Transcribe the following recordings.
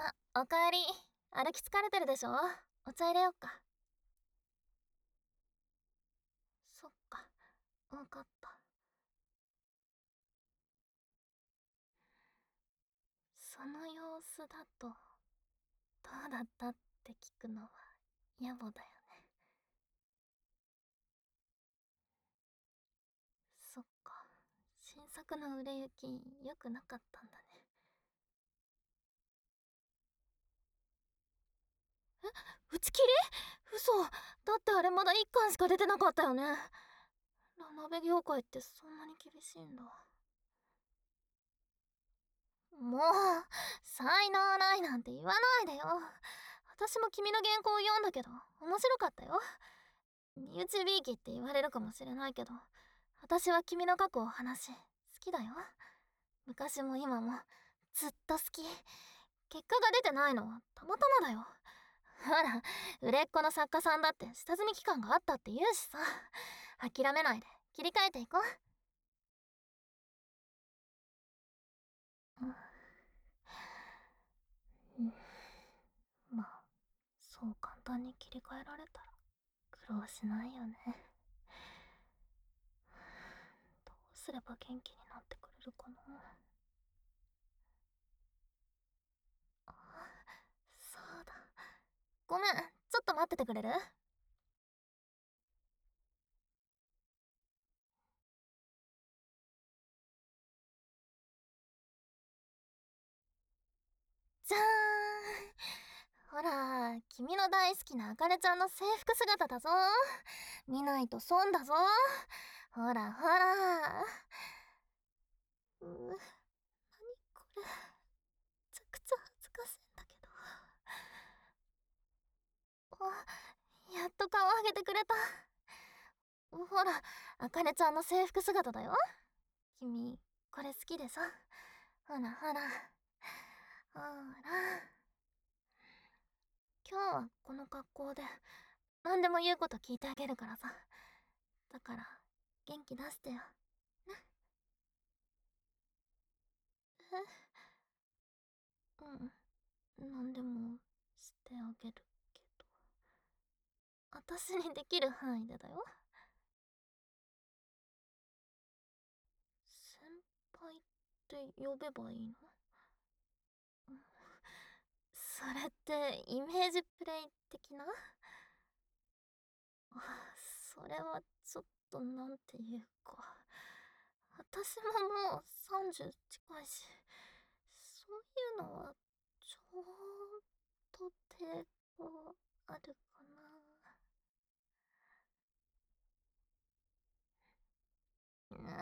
あ、おかえり。歩き疲れてるでしょ？お茶入れよっか。そっか、わかった。その様子だと、どうだったって聞くのは野暮だよね。そっか、新作の売れ行き良くなかったんだね。打ち切り？嘘。だってあれまだ1巻しか出てなかったよね。ラノベ業界ってそんなに厳しいんだ。もう、才能ないなんて言わないでよ。私も君の原稿を読んだけど、面白かったよ。身内びいきって言われるかもしれないけど、私は君の書くお話、好きだよ。昔も今も、ずっと好き。結果が出てないのはたまたまだよ。ほら、売れっ子の作家さんだって下積み期間があったって言うしさ。諦めないで、切り替えていこう。まあ、そう簡単に切り替えられたら苦労しないよね。どうすれば元気になってくれるかな。あ、そうだ。ごめん、ちょっと待っててくれる？じゃーん。ほら、君の大好きなあかねちゃんの制服姿だぞ。見ないと損だぞ。ほらほら。何これ。めちゃくちゃ恥ずかしいんだけど。あ、やっと顔上げてくれた。ほら、あかねちゃんの制服姿だよ。君、これ好きでさ。ほらほら。ほら。今日はこの格好で何でも言うこと聞いてあげるからさ。だから元気出してよ。ね。うん、何でもしてあげるけど、私にできる範囲でだよ。先輩って呼べばいいの？それってイメージプレイ的な？あ、それはちょっとなんていうか、私ももう30近いし、そういうのはちょっと抵抗あるかな。もう、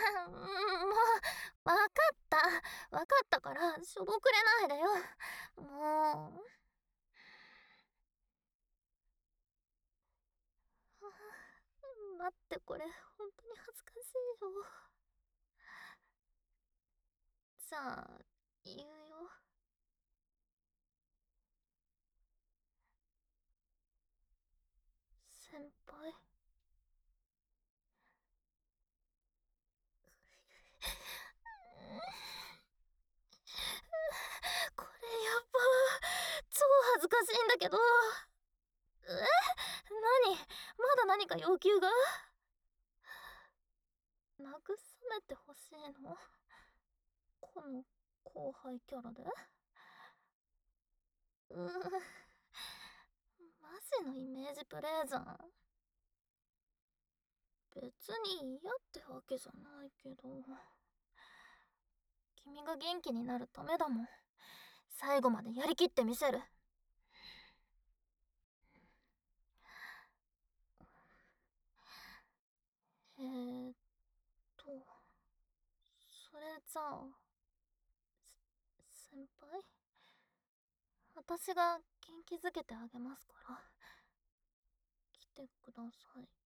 わかった。わかったから、しょぼくれないでよ。もう。待って、これ、本当に恥ずかしいよ。じゃあ、言うよ。先輩。これやば。超恥ずかしいんだけど。何？まだ何か要求が？慰めてほしいの？この後輩キャラで？マジのイメージプレイじゃん。別に嫌ってわけじゃないけど、君が元気になるためだもん。最後までやりきってみせる。えーっと、それじゃあ、先輩、私が元気づけてあげますから、来てください。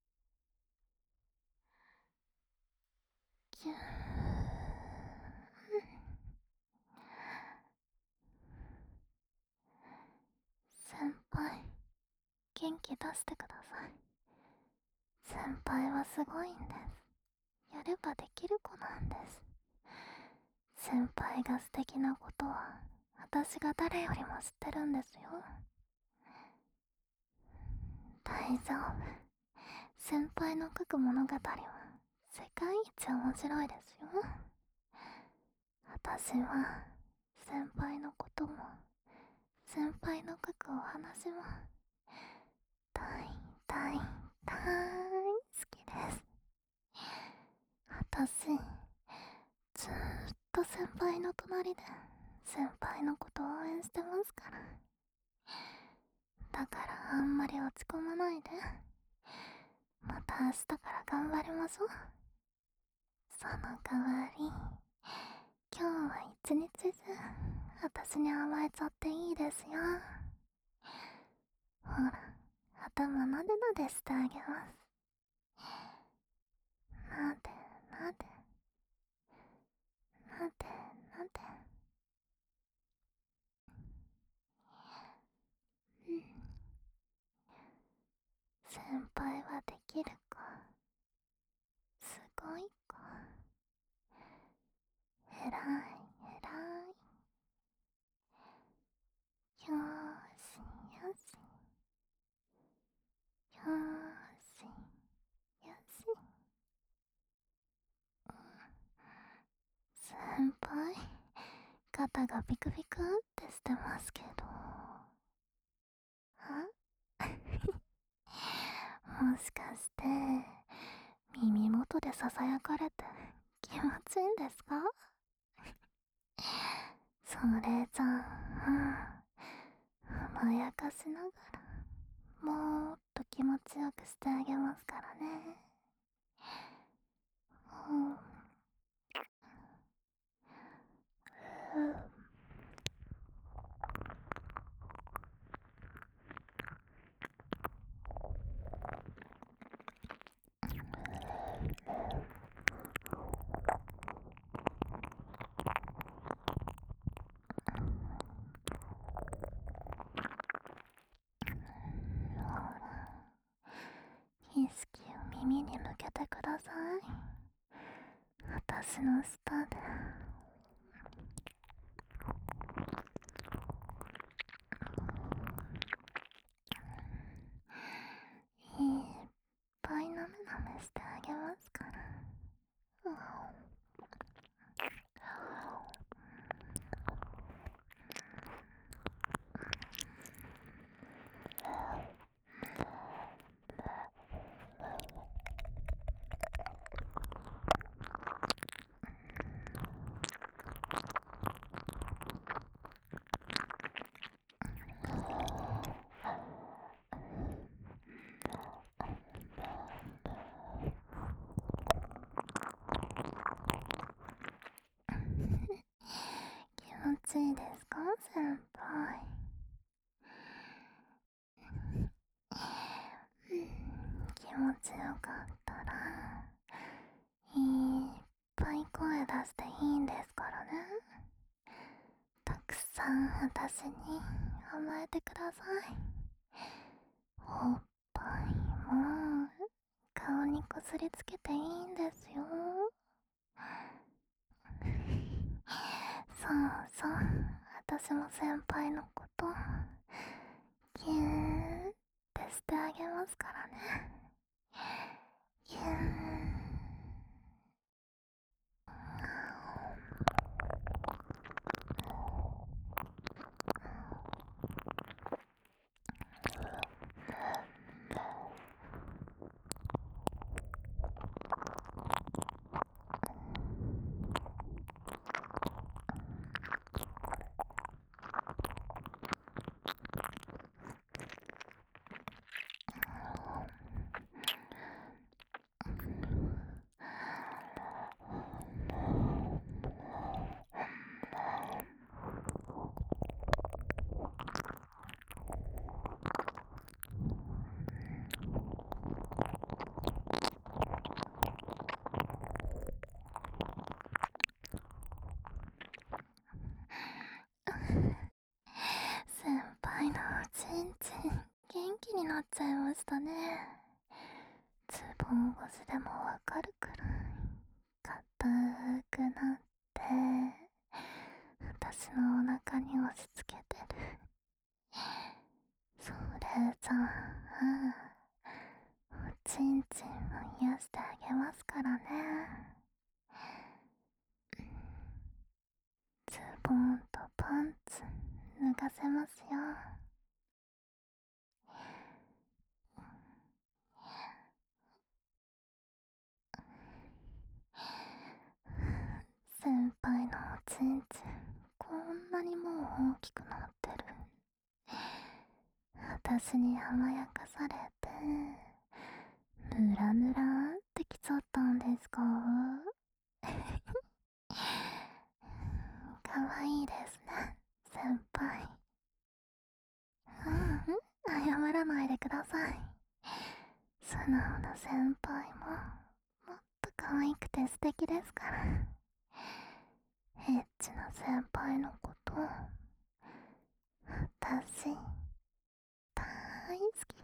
キュー。先輩、元気出してください。先輩はすごいんです。やればできる子なんです。先輩が素敵なことは私が誰よりも知ってるんですよ。大丈夫。先輩の書く物語は世界一面白いですよ。私は先輩のことも先輩の書くお話も大大大好きです。私ずーっと先輩の隣で先輩のこと応援してますから。だからあんまり落ち込まないで。また明日から頑張りましょう。その代わり今日は一日中私に甘えちゃっていいですよ。ほら、頭なでなでしてあげます。なでなでなでなで。うん。先輩はできる子、すごい子、えらいえらい。よーしよしよーしよし。先輩、肩がビクビクってしてますけど。あもしかして耳元でささやかれて気持ちいいんですか？それじゃあ、甘やかしながらもっと気持ちよくしてあげますからね。うん。意識を耳に向けてください。私の舌でいっぱいなめなめしてあげますから。うん。気持ちいいですか、先輩？気持ちよかったらいっぱい声出していいんですからね。たくさん私に甘えてください。おっぱいも顔にこすりつけていいんですよ。そうそう、私も先輩のことギューってしてあげますからね。ギュー。先輩のおちんちん元気になっちゃいましたね。ズボン越しでもわかるくらい硬くなって私のお腹に押しちんちんも癒してあげますからね。ズボンとパンツ脱がせますよ。先輩のおちんちんこんなにもう大きくなってる。私に甘やかされてぬらぬらってきちゃったんですか？かわいいですね、先輩。謝らないでください。素直な先輩ももっと可愛くて素敵ですから。エッチな先輩のこと私大好きです。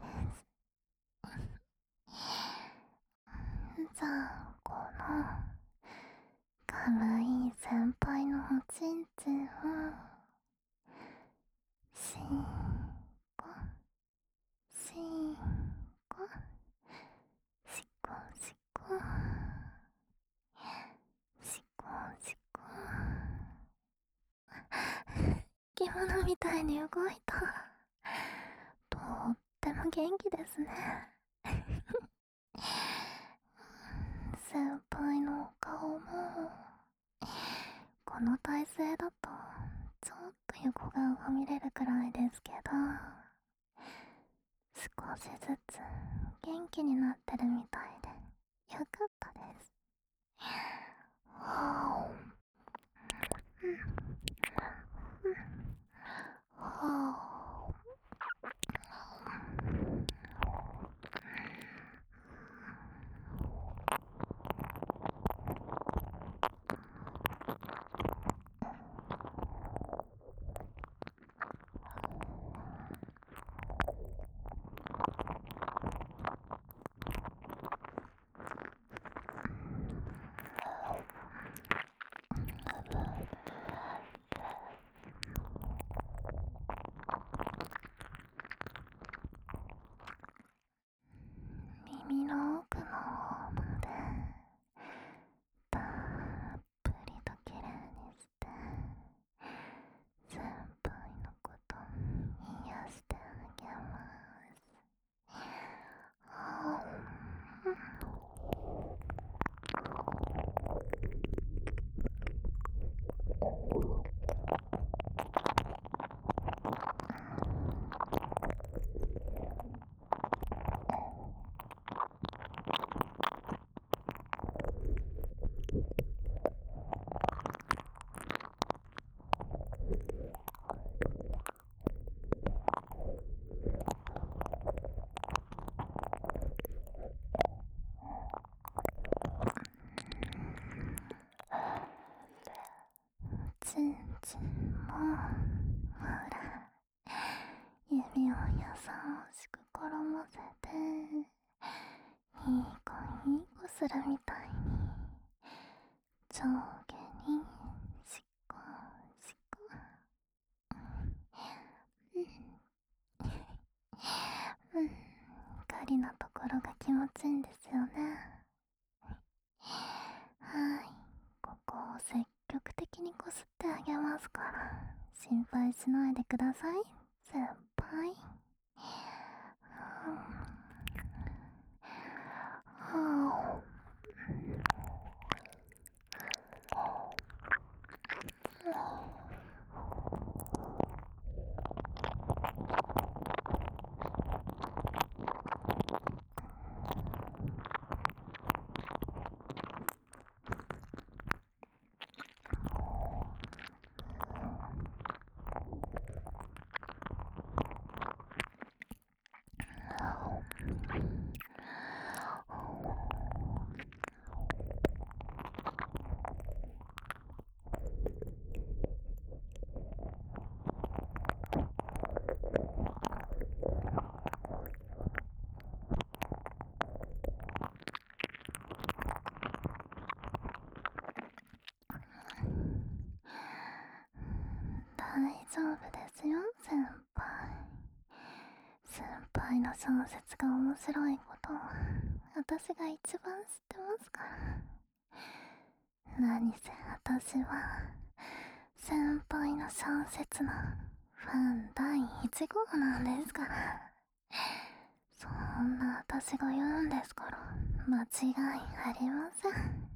じゃあこのかわいい先輩のおちんちんをしーこしーこしこしこしこしこ獣みたいに動いた。とっても元気ですね。先輩のお顔もこの体勢だとちょっと横顔が見れるくらいですけど、少しずつ元気になってるみたいでよかったです。はぁは耳の奥の方までたっぷりときれいにして先輩のこと癒してあげます。ちんちんもほら指を優しく絡ませていい子いい子するみたいに上下にしこしこ、狩りのところが気持ちいいんですよね。はい、ここを積極的にこすってあげますから心配しないでください、先輩。大丈夫ですよ、先輩。先輩の小説が面白いこと私が一番知ってますから。何せ私は先輩の小説のファン第1号なんですから。そんな私が言うんですから間違いありません。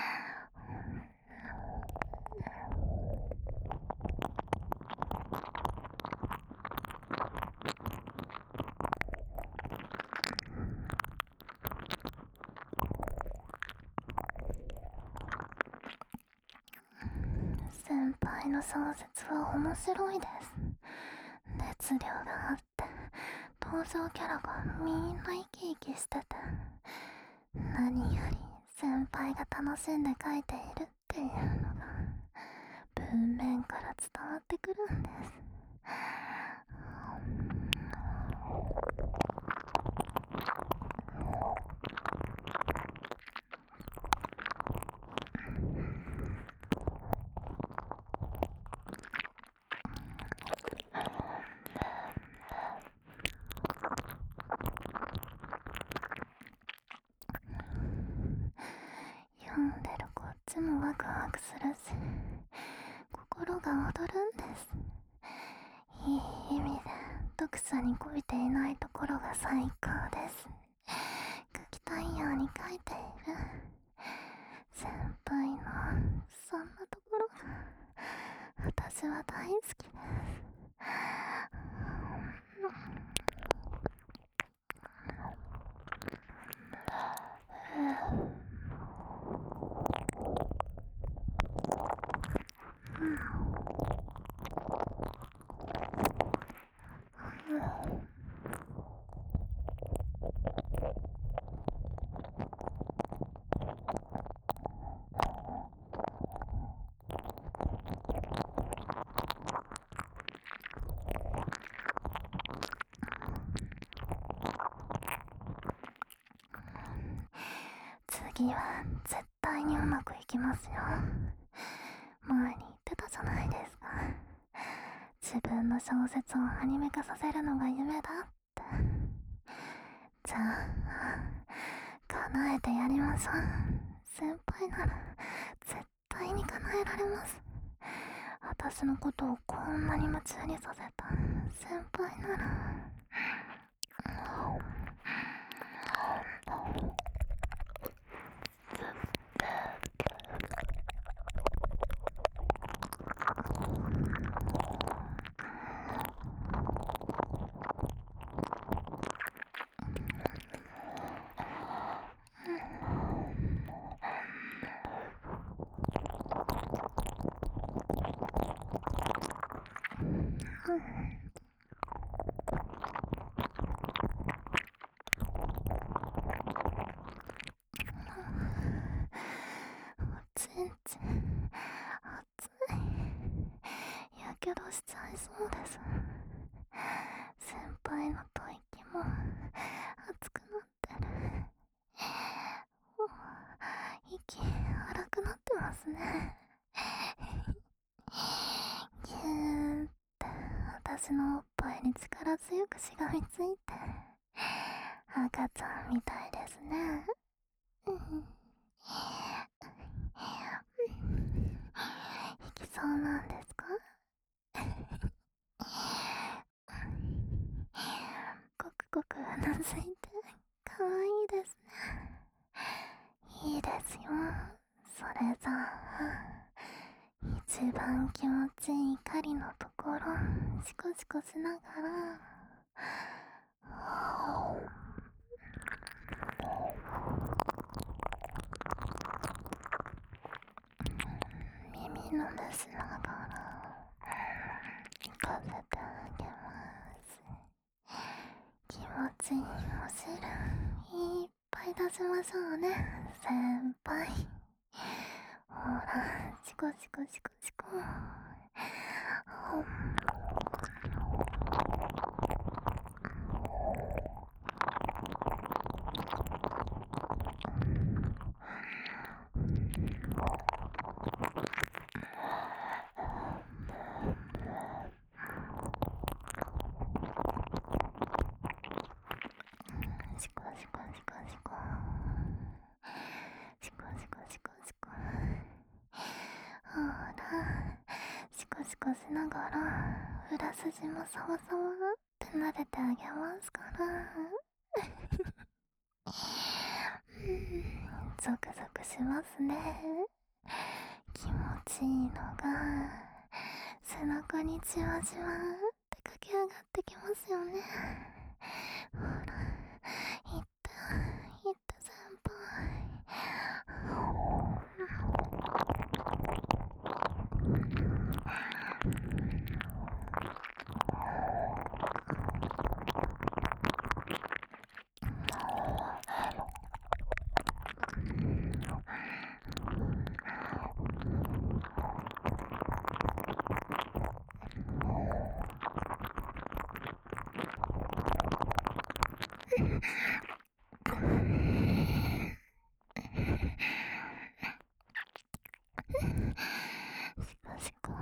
先輩の小説は面白いです。熱量があって登場キャラがみんな生き生きしてて、何より先輩が楽しんで書いているっていうのが文面から伝わってくるんです。読んでるこっちもワクワクするし心が躍るんです。いい意味で読者にこいていないところが最高です。書きたいように書いている先輩のそんなところが私は大好きです。次は絶対にうまくいきますよ。前に言ってたじゃないですか。自分の小説をアニメ化させるのが夢だって。じゃあ叶えてやりましょう。先輩なら絶対に叶えられます。私のことをこんなに夢中にさせた先輩なら。おちんちん熱い。やけどしちゃいそうです。先輩の吐息も熱くなってる。息荒くなってますね。ギューって私のおっぱいに力強くしがみついて赤ちゃんみたいですね。いきそうなんですか？ごくごくうなずいてかわいいですね。いいですよ。それじゃあ一番気持ちいい狩りのところシコシコしながら耳の出しながら行かせてあげます。気持ちいいお汁いっぱい出しましょうね先輩。ほらシコシコシコシコ。シコシコシコシコ。 かしながら裏筋もサワサワって撫でてあげますからゾクゾクしますね。気持ちいいのが背中にじわじわって駆け上がってきますよね。ほら、いったいった先輩。しかしか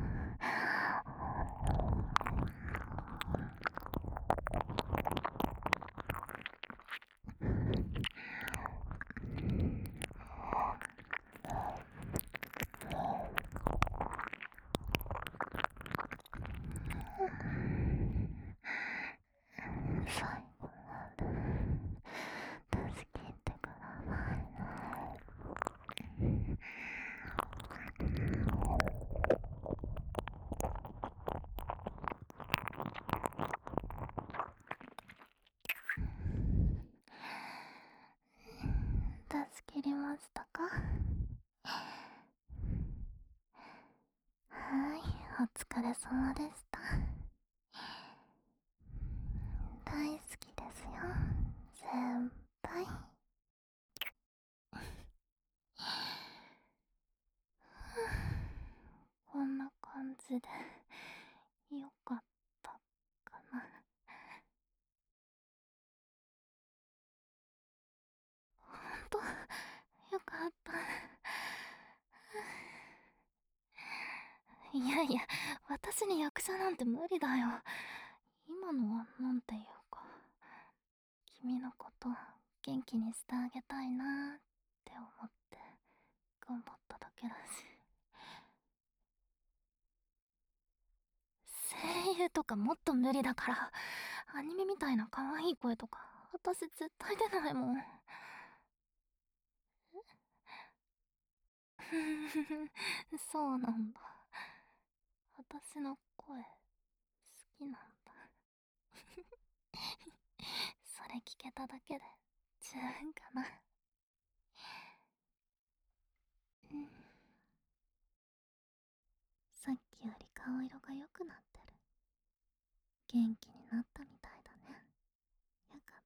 最後まで助けてくださいな。助けれましたか？はい、お疲れ様でした。大好きですよ、先輩。こんな感じでよかったかな。ほんとよかった。いやいや、私に役者なんて無理だよ。今のはなんていうか、君のこと元気にしてあげたいなーって思って頑張っただけだし。声優とかもっと無理だから、アニメみたいな可愛い声とか私絶対出ないもん。そうなんだ。私の声好きなんだ。それ聞けただけで十分かな。うん、さっきより顔色が良くなってる。元気になったみたいだね。よかった。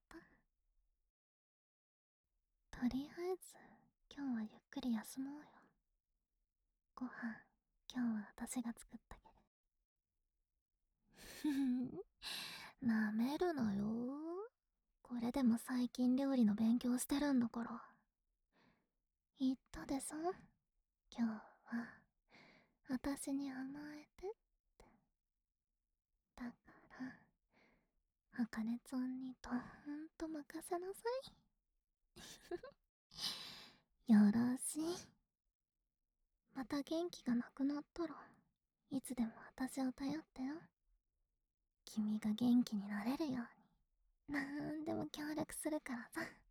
とりあえず今日はゆっくり休もうよ。ご飯今日は私が作ったけど。ふふなめるなよ。これでも最近料理の勉強してるんだから。言ったでしょ、今日は私に甘えてって。だからあかねちゃんにどーんと任せなさい。よろしい。また元気がなくなったらいつでも私を頼ってよ。君が元気になれるようになんでも協力するからさ。